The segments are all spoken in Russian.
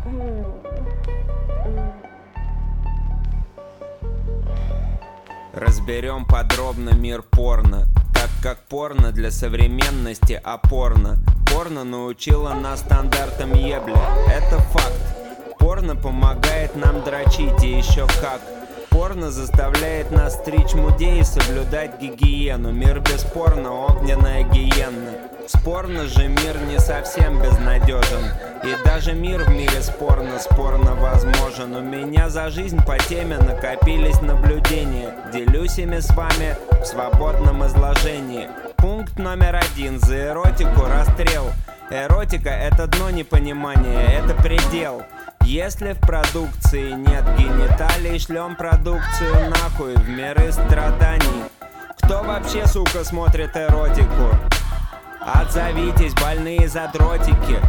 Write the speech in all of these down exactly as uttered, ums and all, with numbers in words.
Разберем подробно мир порно, так как порно для современности опорно. Порно научило нас стандартам ебля, это факт. Порно помогает нам дрочить, и еще как. Порно заставляет нас стричь мудей и соблюдать гигиену. Мир без порно — огненная гиенна. Спорно же мир не совсем безнадежен, и даже мир в мире спорно, спорно возможен. У меня за жизнь по теме накопились наблюдения, делюсь ими с вами в свободном изложении. Пункт номер один: за эротику расстрел. Эротика — это дно непонимания, это предел. Если в продукции нет гениталий, шлем продукцию нахуй в миры страданий. Кто вообще, сука, смотрит эротику? Отзовитесь, больные задротики.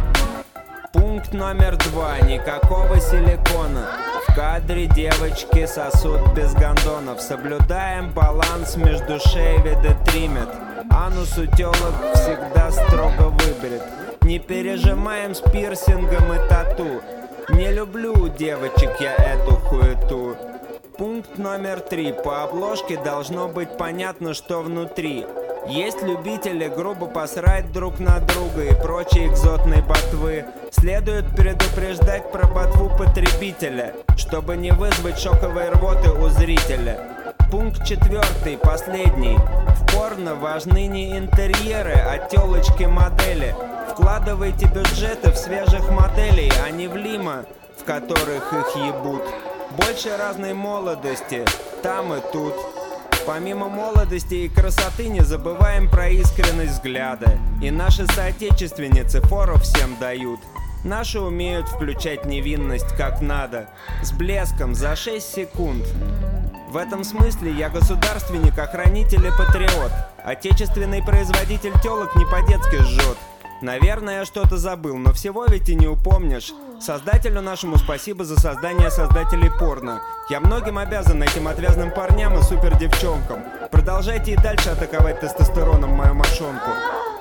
Пункт номер два: никакого силикона. В кадре девочки сосут без гондонов. Соблюдаем баланс между шейвид и триммет. Анус у телок всегда строго выберет. Не пережимаем с пирсингом и тату. Не люблю у девочек я эту хуету. Пункт номер три: по обложке должно быть понятно, что внутри. Есть любители грубо посрать друг на друга и прочие экзотные ботвы. Следует предупреждать про ботву потребителя, чтобы не вызвать шоковой рвоты у зрителя. Пункт четвертый, последний: в порно важны не интерьеры, а телочки-модели. Вкладывайте бюджеты в свежих моделей, а не в лимо, в которых их ебут. Больше разной молодости там и тут. Помимо молодости и красоты не забываем про искренность взгляда. И наши соотечественницы фору всем дают. Наши умеют включать невинность как надо, с блеском за шесть секунд. В этом смысле я государственник, охранитель и патриот. Отечественный производитель телок не по-детски жжет. Наверное, я что-то забыл, но всего ведь и не упомнишь. Создателю нашему спасибо за создание создателей порно. Я многим обязан этим отвязным парням и супер девчонкам. Продолжайте и дальше атаковать тестостероном мою мошонку.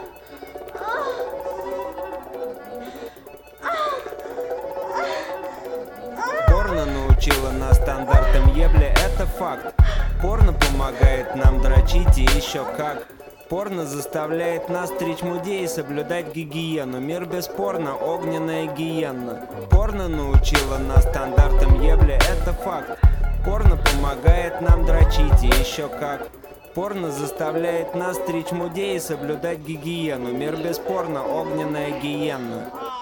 Порно научила нас стандартам ебли, это факт. Порно помогает нам дрочить, и еще как. Порно заставляет нас стричь мудей и соблюдать гигиену. Мир без порно — огненная гиенна. Порно научила нас стандартам ебли, это факт. Порно помогает нам дрочить, и еще как. Порно заставляет нас стричь мудей и соблюдать гигиену. Мир без порно — огненная гиенна.